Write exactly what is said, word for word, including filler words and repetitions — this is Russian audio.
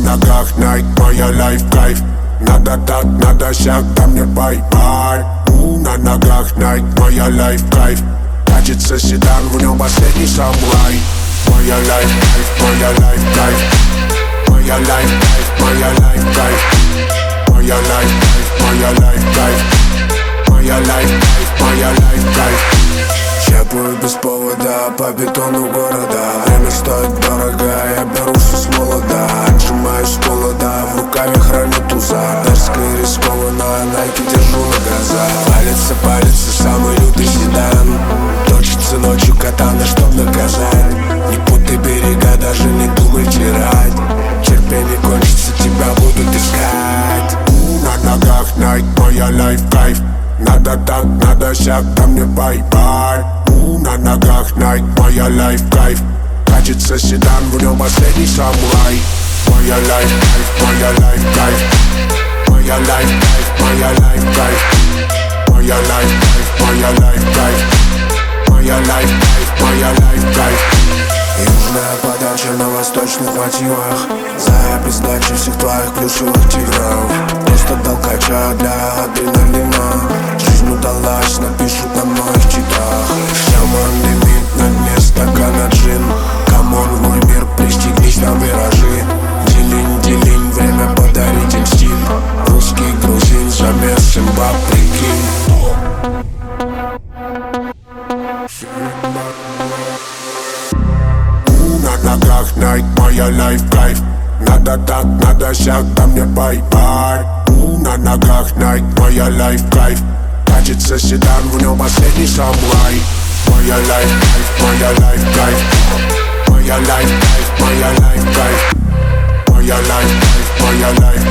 ногах найт, моя лайф кайф. Надо так, надо сяк, да мне бай-бай. У, на ногах найт, моя лайф кайф. Катится седан, в нем последний самурай. Моя лайф кайф, моя лайф кайф. Моя лайф кайф, моя лайф кайф. Моя лайф кайф, моя лайф кайф. Моя лайф кайф, моя лайф кайф. Чапаю без повода по бетону города. Время стоит дорого, я беру все с молода. Отжимаюсь с голода, в рукаве храню туза. Дерзко и рискованно, найки держу на газа. Палится, палится самый лютый седан. Точится ночью катана, чтоб наказать. Не путай берега, даже не думай терять. Терпение кончится, тебя будут искать. На ногах найт, моя лайф кайф. Надо так, надо сяк, да мне бай-бай. У, на ногах найт, моя лайф кайф. Катится седан, в нем последний самурай. Моя лайф кайф, моя лайф кайф. Моя лайф кайф, моя лайф кайф. Моя лайф кайф, моя лайф кайф. Моя лайф кайф, моя лайф кайф. Южная подача на восточных мотивах. Запись дачи всех твоих плюшевых тигров. Просто толкача для адреналина. Жизнь удалась, напишут на моих читах. Шаман дымит на дне стакана джин. Камон, в мой мир, пристегнись, там виражи. Делинь, делинь, время подарить им стиль. Русский грузин, замес имба, прикинь. На ногах найт, моя лайф кайф. Надо так, надо сяк, да мне бай-бай. У, на ногах найт, моя лайф кайф. Катится седан, в нем последний самурай. Моя лайф кайф, моя лайф кайф. Моя лайф кайф, моя лайф кайф. Моя лайф кайф, моя лайф